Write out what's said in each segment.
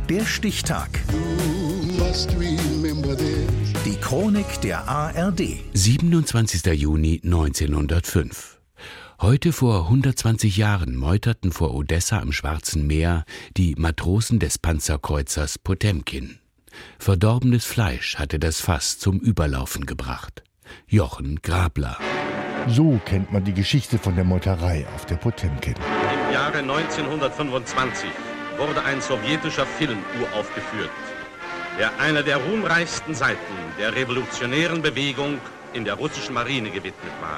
Der Stichtag. Die Chronik der ARD. 27. Juni 1905. Heute vor 120 Jahren meuterten vor Odessa am Schwarzen Meer die Matrosen des Panzerkreuzers Potemkin. Verdorbenes Fleisch hatte das Fass zum Überlaufen gebracht. Jochen Grabler. So kennt man die Geschichte von der Meuterei auf der Potemkin. Im Jahre 1925 wurde ein sowjetischer Film uraufgeführt, der einer der ruhmreichsten Seiten der revolutionären Bewegung in der russischen Marine gewidmet war.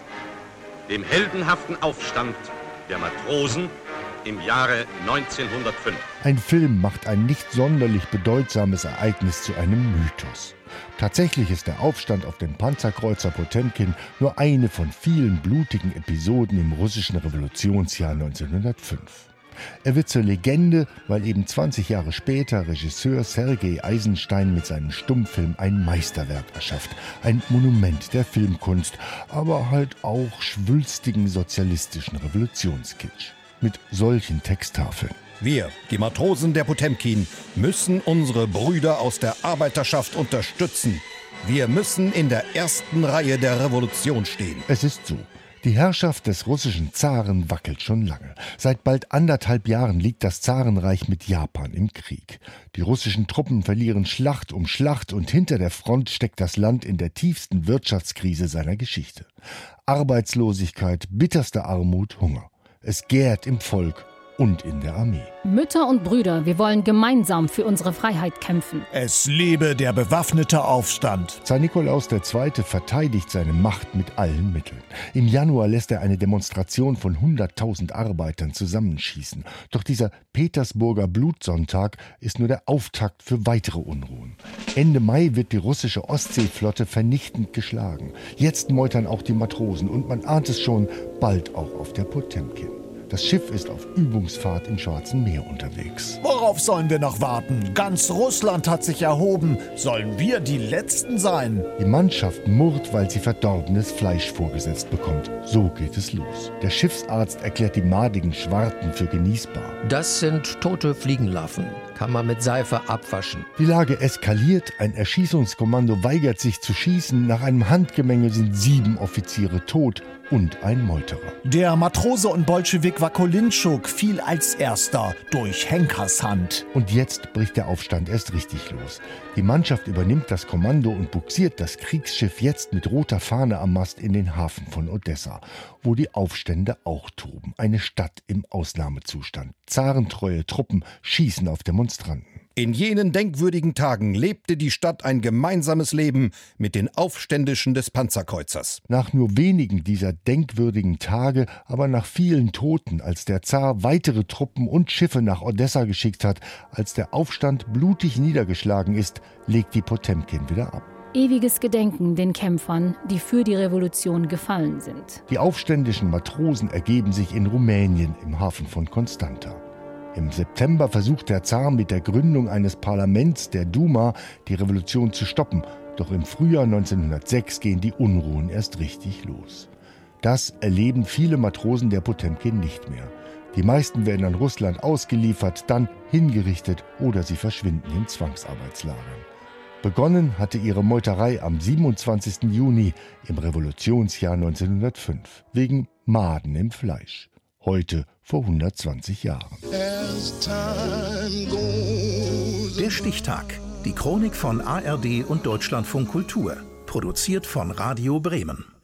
Dem heldenhaften Aufstand der Matrosen im Jahre 1905. Ein Film macht ein nicht sonderlich bedeutsames Ereignis zu einem Mythos. Tatsächlich ist der Aufstand auf dem Panzerkreuzer Potemkin nur eine von vielen blutigen Episoden im russischen Revolutionsjahr 1905. Er wird zur Legende, weil eben 20 Jahre später Regisseur Sergei Eisenstein mit seinem Stummfilm ein Meisterwerk erschafft. Ein Monument der Filmkunst, aber halt auch schwülstigen sozialistischen Revolutionskitsch. Mit solchen Texttafeln. Wir, die Matrosen der Potemkin, müssen unsere Brüder aus der Arbeiterschaft unterstützen. Wir müssen in der ersten Reihe der Revolution stehen. Es ist so. Die Herrschaft des russischen Zaren wackelt schon lange. Seit bald 1,5 Jahren liegt das Zarenreich mit Japan im Krieg. Die russischen Truppen verlieren Schlacht um Schlacht und hinter der Front steckt das Land in der tiefsten Wirtschaftskrise seiner Geschichte. Arbeitslosigkeit, bitterste Armut, Hunger. Es gärt im Volk und in der Armee. Mütter und Brüder, wir wollen gemeinsam für unsere Freiheit kämpfen. Es lebe der bewaffnete Aufstand. Zar Nikolaus II. Verteidigt seine Macht mit allen Mitteln. Im Januar lässt er eine Demonstration von 100.000 Arbeitern zusammenschießen. Doch dieser Petersburger Blutsonntag ist nur der Auftakt für weitere Unruhen. Ende Mai wird die russische Ostseeflotte vernichtend geschlagen. Jetzt meutern auch die Matrosen und man ahnt es schon, bald auch auf der Potemkin. Das Schiff ist auf Übungsfahrt im Schwarzen Meer unterwegs. Worauf sollen wir noch warten? Ganz Russland hat sich erhoben. Sollen wir die Letzten sein? Die Mannschaft murrt, weil sie verdorbenes Fleisch vorgesetzt bekommt. So geht es los. Der Schiffsarzt erklärt die madigen Schwarten für genießbar. Das sind tote Fliegenlarven. Kann man mit Seife abwaschen. Die Lage eskaliert. Ein Erschießungskommando weigert sich zu schießen. Nach einem Handgemenge sind 7 Offiziere tot und ein Meuterer. Der Matrose und Bolschewik Wakolinschuk fiel als erster durch Henkers Hand. Und jetzt bricht der Aufstand erst richtig los. Die Mannschaft übernimmt das Kommando und bugsiert das Kriegsschiff jetzt mit roter Fahne am Mast in den Hafen von Odessa, wo die Aufstände auch toben. Eine Stadt im Ausnahmezustand. Zarentreue Truppen schießen auf Demonstranten. In jenen denkwürdigen Tagen lebte die Stadt ein gemeinsames Leben mit den Aufständischen des Panzerkreuzers. Nach nur wenigen dieser denkwürdigen Tage, aber nach vielen Toten, als der Zar weitere Truppen und Schiffe nach Odessa geschickt hat, als der Aufstand blutig niedergeschlagen ist, legt die Potemkin wieder ab. Ewiges Gedenken den Kämpfern, die für die Revolution gefallen sind. Die aufständischen Matrosen ergeben sich in Rumänien im Hafen von Constanta. Im September versucht der Zar mit der Gründung eines Parlaments, der Duma, die Revolution zu stoppen. Doch im Frühjahr 1906 gehen die Unruhen erst richtig los. Das erleben viele Matrosen der Potemkin nicht mehr. Die meisten werden an Russland ausgeliefert, dann hingerichtet oder sie verschwinden in Zwangsarbeitslagern. Begonnen hatte ihre Meuterei am 27. Juni im Revolutionsjahr 1905 wegen Maden im Fleisch. Heute vor 120 Jahren. Der Stichtag. Die Chronik von ARD und Deutschlandfunk Kultur. Produziert von Radio Bremen.